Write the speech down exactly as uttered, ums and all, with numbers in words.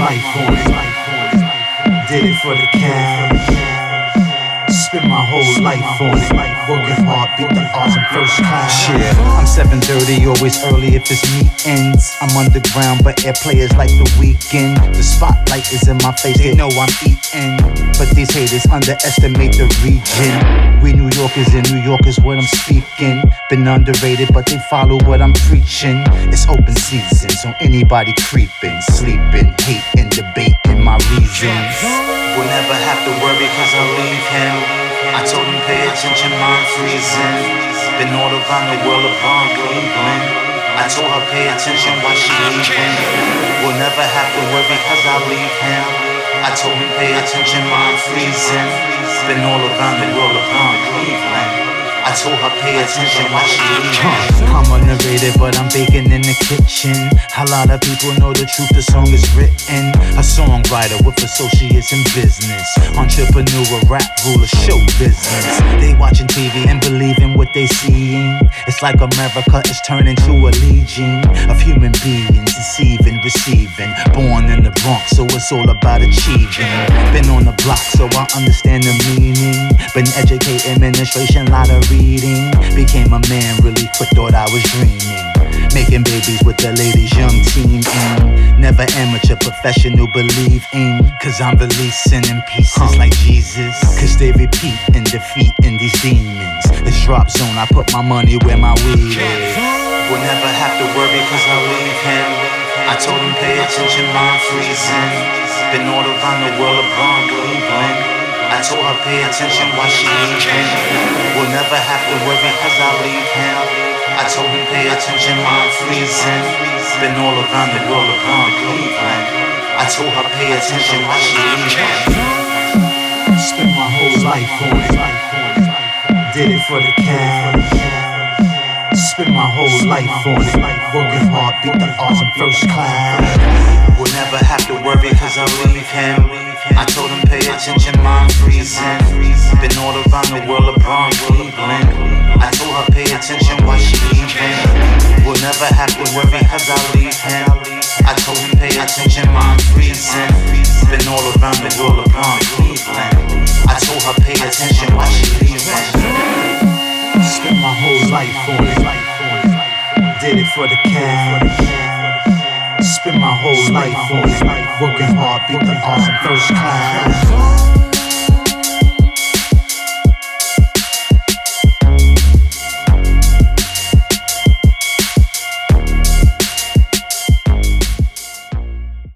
life on it. Did it for the cash. Spent my whole life on it. Working hard, beat the odds in first class. Yeah, I'm seven thirty, always early if it's meetings. I'm underground, but airplay is like the weekend. The spotlight is in my face, they know I'm eating. But these haters underestimate the region. We New Yorkers and New York is what I'm speaking. Been underrated, but they follow what I'm preaching. It's open season, so anybody creeping, sleeping, hating, debating my reasons. We'll never have to worry cause I'll leave him. I told him pay attention, mind freezing. Been all around the world, LeBron Cleveland. I told her pay attention while she leaving. We'll never have to worry cause I'll leave him. I told him pay attention, mind freezing. Been all around the world, LeBron Cleveland. I told her pay attention while she leaving. I'm underrated, but I'm baking in the kitchen. A lot of people know the truth, the song is written. A songwriter with associates in business. Entrepreneur, rap, ruler, show business. They watching T V and believing what they seeing. It's like America is turning to a legion of human beings, deceiving, receiving. Born in the Bronx, so it's all about achieving. Been on the block, so I understand the meaning. Been educated, administration, lot of reading. Became a man really quick, thought I was dreaming. Making babies with the ladies, young teen in. Never amateur, professional, believe in. Cause I'm releasing in pieces huh. like Jesus. Cause they repeat and defeat in these demons. It's drop zone, I put my money where my weed is. We'll never have to worry cause I'll leave him. I told him pay attention, mind freezing. Been all around the world, LeBron Cleveland. I told her pay attention while she leaving. We'll never have to worry cause I'll leave him. I told him pay attention, mind freezing. Been all around the world, LeBron Cleveland. I told her pay attention while she leaving. Spent my whole life on it. Did it for the cash. Spent my whole life on it. Working hard, beat the odds in first class. We'll never have to worry cause I'll leave him. I told him pay attention, mind freezing. Been all around the world, LeBron Cleveland. I told her pay attention while she leaving. We'll never have to worry cause I'll leave him. I told him pay attention, mind freezing. Been all around the world, LeBron Cleveland. I told her pay attention while she leaving. Spent my whole life on it. Did it for the cash. Spent my whole life on it. Working hard, beat the odds in first class.